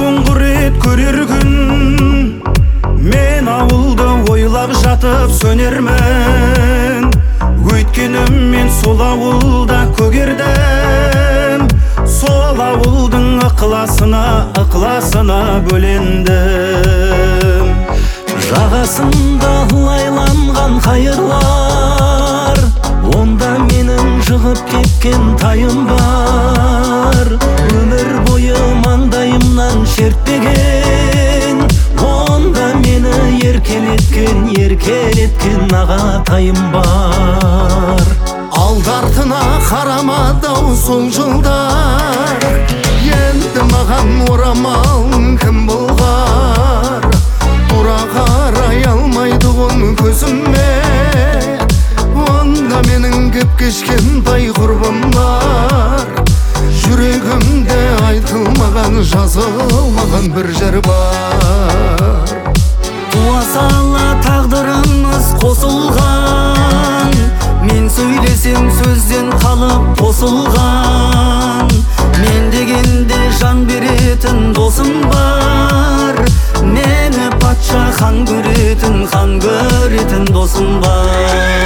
соңғы рет көрер күн, мен ауылды ойлап жатып сөнермін. Өйткенім мен сол ауылда көгердім, сол ауылдың ықыласына бөлендім. Жағасында лайланған қайырлар, онда менің жығып кеткен тайым бар. Өмір бойы маңдайымнан шертпеген, онда мені еркелеткен ағатайым бар. Алдартына қарамадау сол жылдар, енді маған орамал кім болғар? Тура қарай алмайдығын көзіме, онда менің кеп кешкен тай құрбым бар. Жүрегімде айтылмаған, жазылмаған бір жыр бар. Туа сала тағдырымыз қосылған, мен сөйлесем сөзден қалып тосылған. Мен дегенде жан беретін досым бар, мені патша хан көретін досым бар.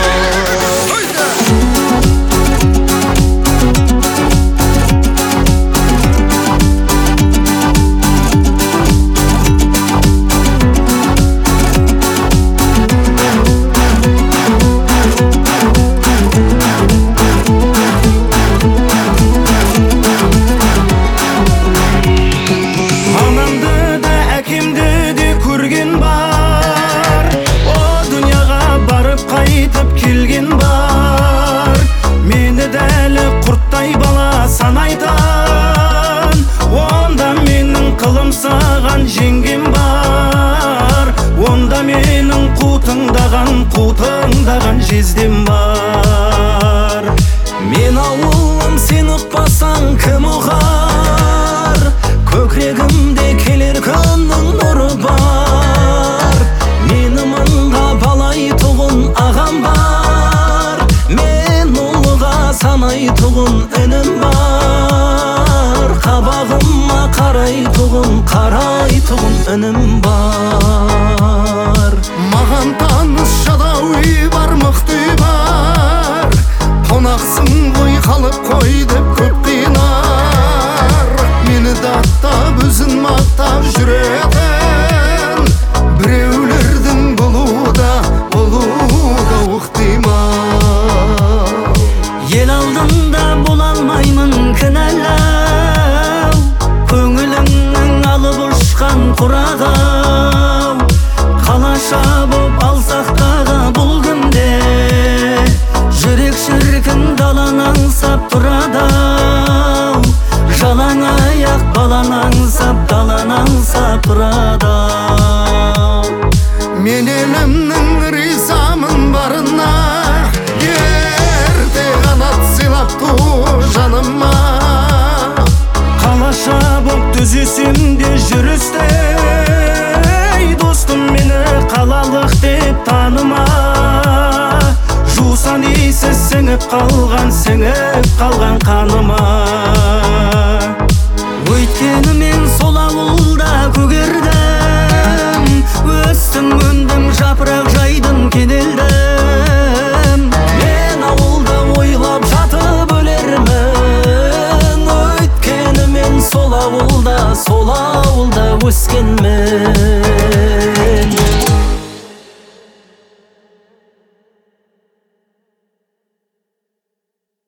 Келген бар, мені дәлі құрттай бала санайтан, онда менің қылымсаған жеңгем бар. Онда менің қутыңдаған жездем бар. Мен ауылым, сен ұқпасаң кім ұғар? Көкірегімде келер күннің нұры бар. Мені мыңға балайтұғын ағам бар, мен ұлыға санайтұғын інім бар. Қабағыма қарайтұғын інім бар. Маған таныс жадауи бар, мықты бар. Қонақсың ғой, қалып қой деп көп қинар. Мені даттап өзін мақтап жүретін, біреулердің болуда ұқтимал. Ел алдында бола алмаймын кінәлау, көңіліңнің алып ұшқан құрағау. Қалаша боп алсақ дағы бұл күнде, жүрек шіркін далан аңсап тұрадау. Жалаң аяқ балан аңсап, далан аңсап тұрадау. Мен елімнің ризамын барына, ерте қанат сыйлап тұр жаныма. Қалаша боп түзесем де жүрістей, достым мені қалалық деп таныма. Жусан иісі сіңіп қалған қаныма. Өйткені мен сол ауылда көгердім, өстім өндім, жапырақ жайдым, кенелдім. Мен ауылда ойлап жатып өлермін, өйткені мен сол ауылда өскенмін.